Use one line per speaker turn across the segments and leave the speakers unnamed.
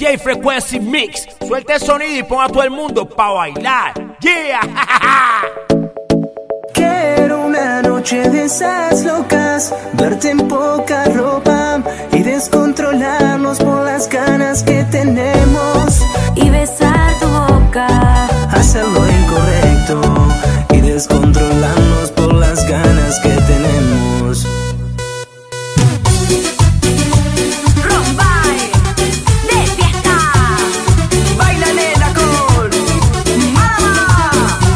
DJ Frequency Mix. Suelta el sonido y ponga a todo el mundo pa' bailar. Yeah.
Quiero una noche de esas locas, verte en poca ropa y descontrolarnos por las ganas que tenemos.
Y besar tu boca,
hacer lo incorrecto y descontrolarnos por las ganas que tenemos.
Rombay, de fiesta,
Báilale la col,
mamá.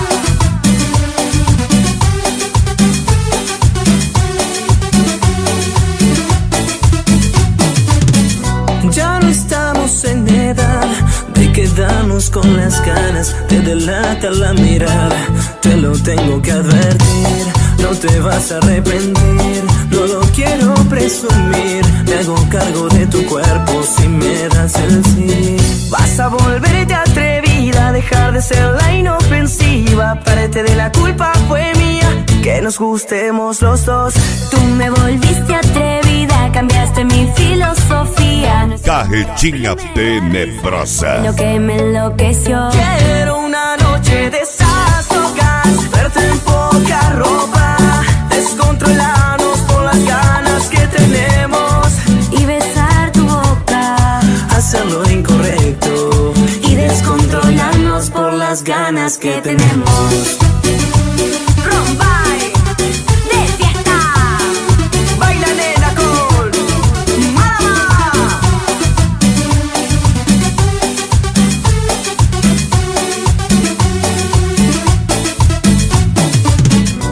ya no estamos en edad de quedarnos con las ganas, te delata la mirada, te lo tengo que advertir, no te vas a arrepentir, no lo quiero presumir, me hago cargo de tu cuerpo si me das el sí. Vas a volverte atrevida, dejar de ser la inofensiva, parte de la culpa fue mía, que nos gustemos los dos.
Tú me volviste atrevida, cambiaste mi filosofía.
Carretinha tenebrosa.
Lo que me enloqueció.
Quiero una noche de esas locas, verte en poca ropa, descontrolarnos por las ganas que tenemos
Y besar tu boca,
hacer lo incorrecto
y descontrolarnos por las ganas que tenemos.